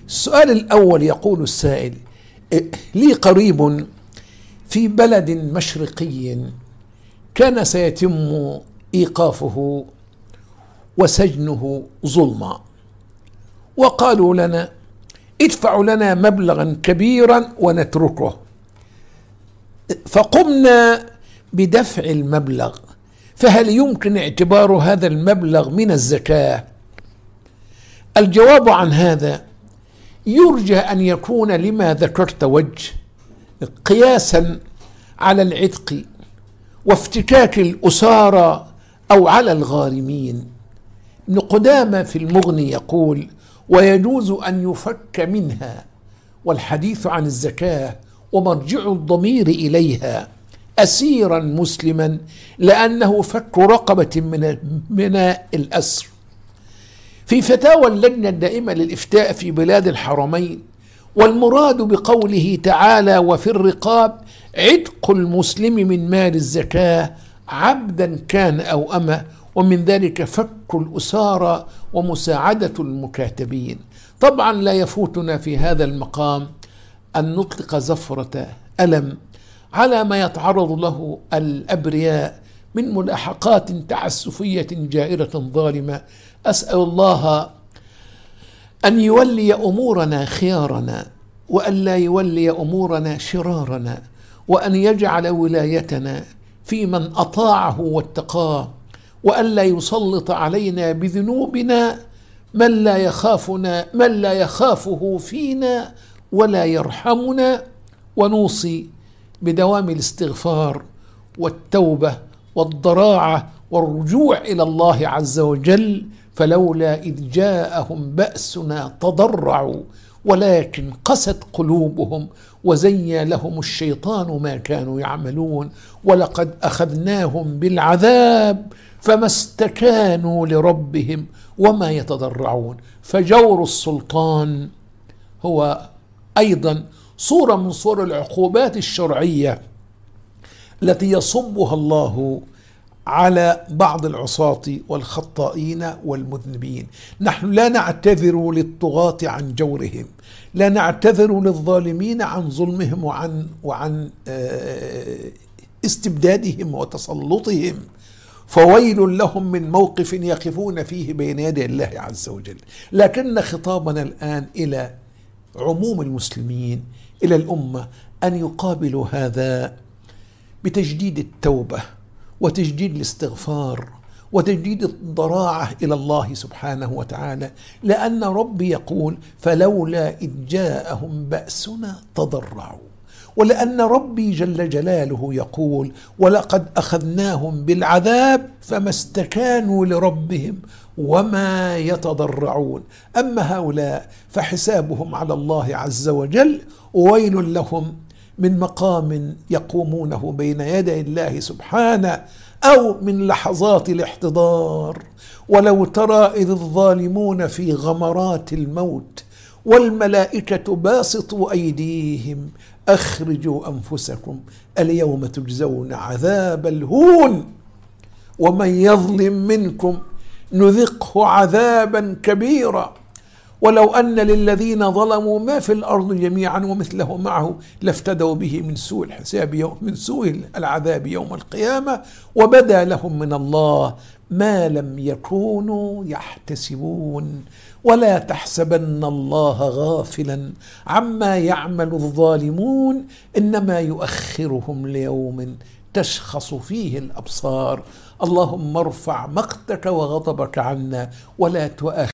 السؤال الأول يقول السائل: لي قريب في بلد مشرقي كان سيتم إيقافه وسجنه ظلما، وقالوا لنا ادفعوا لنا مبلغا كبيرا ونتركه، فقمنا بدفع المبلغ، فهل يمكن اعتبار هذا المبلغ من الزكاة؟ الجواب عن هذا يرجى أن يكون لما ذكرت وجه، قياسا على العتق وافتكاك الأسارى أو على الغارمين. ابن قدامة في المغني يقول: ويجوز أن يفك منها، والحديث عن الزكاة ومرجع الضمير إليها، أسيرا مسلما، لأنه فك رقبة من الأسر. في فتاوى اللجنة الدائمة للإفتاء في بلاد الحرمين، والمراد بقوله تعالى: وفي الرقاب عتق المسلم من مال الزكاة عبدا كان أو أمة، ومن ذلك فك الأسارى ومساعدة المكاتبين. طبعا لا يفوتنا في هذا المقام أن نطلق زفرة ألم على ما يتعرض له الأبرياء من ملاحقات تعسفية جائرة ظالمة. أسأل الله أن يولي أمورنا خيارنا، وأن لا يولي أمورنا شرارنا، وأن يجعل ولايتنا في من أطاعه واتقاه، وأن لا يسلط علينا بذنوبنا من لا يخافه فينا ولا يرحمنا. ونوصي بدوام الاستغفار والتوبة والضراعة والرجوع إلى الله عز وجل، فلولا إذ جاءهم بأسنا تضرعوا ولكن قست قلوبهم وزين لهم الشيطان ما كانوا يعملون، ولقد أخذناهم بالعذاب فما استكانوا لربهم وما يتضرعون. فجور السلطان هو أيضا صورة من صور العقوبات الشرعية التي يصبها الله على بعض العصاة والخطائين والمذنبين. نحن لا نعتذر للطغاة عن جورهم، لا نعتذر للظالمين عن ظلمهم وعن استبدادهم وتسلطهم، فويل لهم من موقف يقفون فيه بين يدي الله عز وجل. لكن خطابنا الآن إلى عموم المسلمين، إلى الأمة، أن يقابلوا هذا بتجديد التوبة وتجديد الاستغفار وتجديد الضراعة إلى الله سبحانه وتعالى، لأن ربي يقول: فلولا إذ جاءهم بأسنا تضرعوا، ولأن ربي جل جلاله يقول: ولقد أخذناهم بالعذاب فما استكانوا لربهم وما يتضرعون. أما هؤلاء فحسابهم على الله عز وجل، وويل لهم من مقام يقومونه بين يدي الله سبحانه أو من لحظات الاحتضار. ولو ترى إذ الظالمون في غمرات الموت والملائكة باسطوا أيديهم أخرجوا أنفسكم اليوم تجزون عذاب الهون ومن يظلم منكم نذقه عذابا كبيرا. ولو أن للذين ظلموا ما في الأرض جميعا ومثله معه لافتدوا به من سوء العذاب يوم القيامة، وبدا لهم من الله ما لم يكونوا يحتسبون. ولا تحسبن الله غافلا عما يعمل الظالمون، إنما يؤخرهم ليوم تشخص فيه الأبصار. اللهم ارفع مقتك وغضبك عنا ولا تؤاخذنا